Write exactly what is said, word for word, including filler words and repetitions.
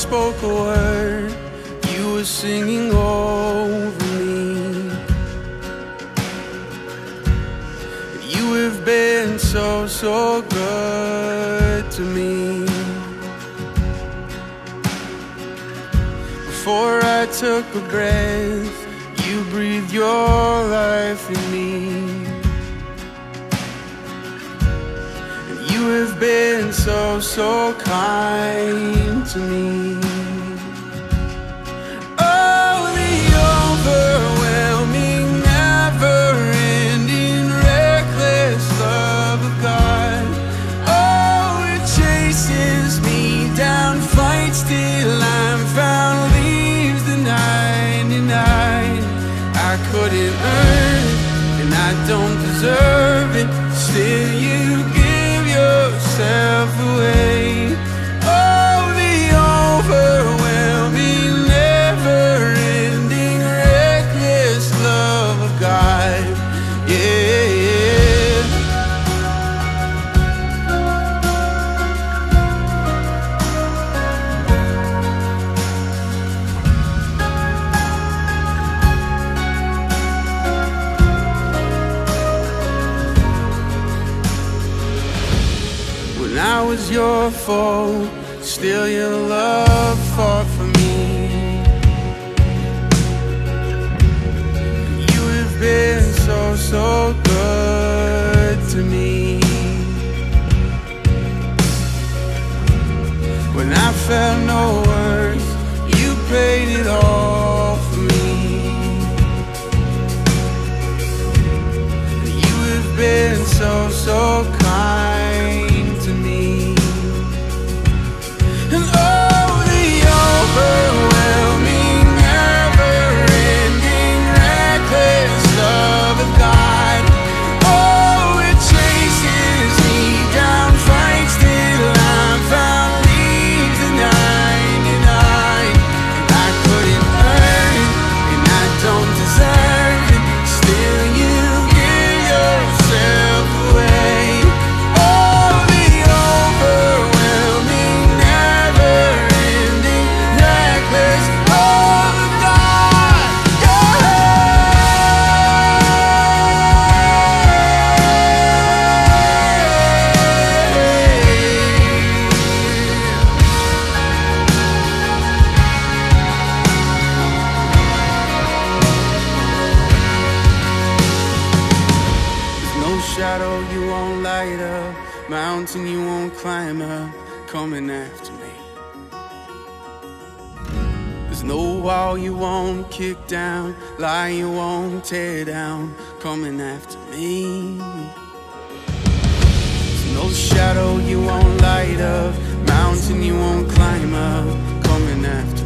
spoke a word, you were singing over me. You have been so, so good to me. Before I took a breath, you breathed your life in me. And you have been so, so kind to me. Oh, the overwhelming, never-ending, reckless love of God. Oh, it chases me down, fights till I'm found, leaves the ninety-nine. I couldn't earn it, and I don't deserve it. Still you give yourself away. Oh, the overwhelming, never-ending, reckless love of God. Yeah. When I was your foe, still your love fought for me. You have been so, so good to me. When I felt no worth, you paid it all for me. You have been so, so kind to me. And oh, the overwhelming, never-ending, reckless love of God. Oh, it chases me down, fights till I'm found, leaves the ninety-nine. And I couldn't earn it, and I don't deserve it. Still you give yourself away. Oh, the overwhelming, never-ending, reckless love of God. There's no shadow you won't light up, mountain you won't climb up, coming after me. There's no wall you won't kick down, lie you won't tear down, coming after me. There's no shadow you won't light up, mountain you won't climb up, coming after me.